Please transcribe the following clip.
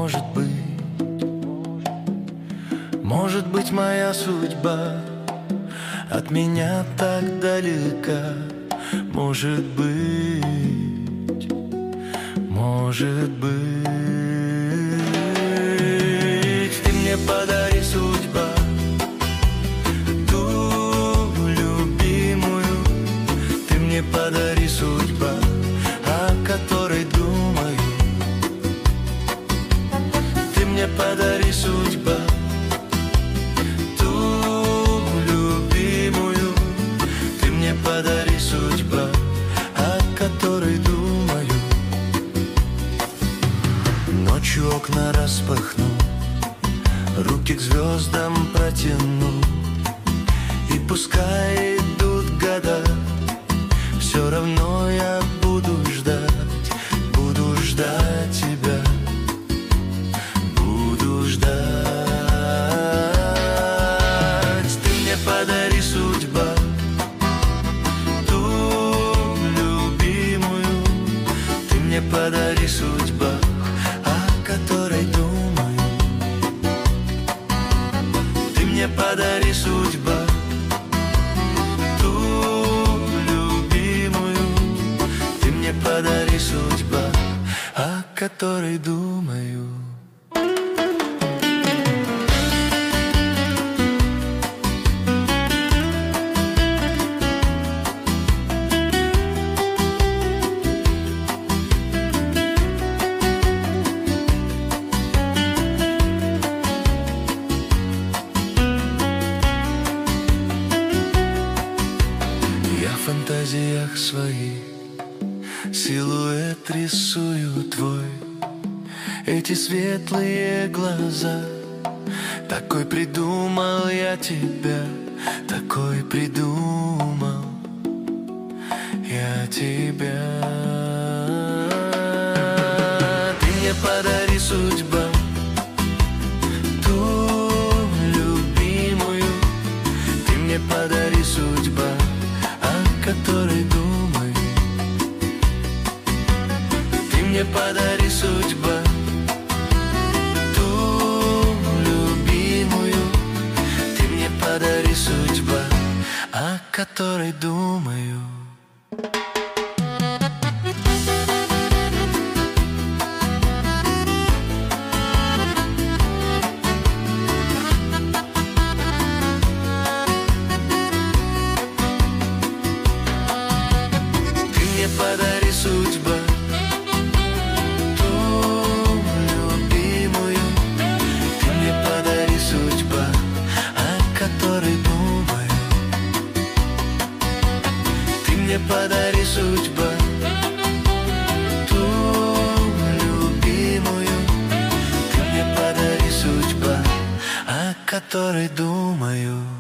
Может быть, моя судьба от меня так далека. Может быть, ты мне подари, судьба, ту любимую. Ты мне подари, судьба, о которой думаю. Ты мне подари, судьба, ту любимую. Ты мне подари, судьба, о которой думаю. Ночью окна распахну, руки к звездам протяну, и пускай идут года, все равно я буду ждать тебя, буду ждать. Ты мне подари, судьба, ту любимую. Ты мне подари, судьба, о которой думаю. Ты мне подари, судьба, ту любимую. Ты мне подари, судьба, о которой думаю. В фантазиях своих силуэт рисую твой, эти светлые глаза. Такой придумал я тебя, такой придумал я тебя. Ты мне подари, судьба, ту любимую. Ты мне подари, судьба, о которой думаю. Ты мне подари, судьба, ту любимую. Ты мне подари, судьба, о которой думаю. Подари, судьба, ту любимую. Ты мне подари, судьба, о которой думаю. Ты мне подари, судьба, ту любимую. Ты мне подари, судьба, о которой думаю.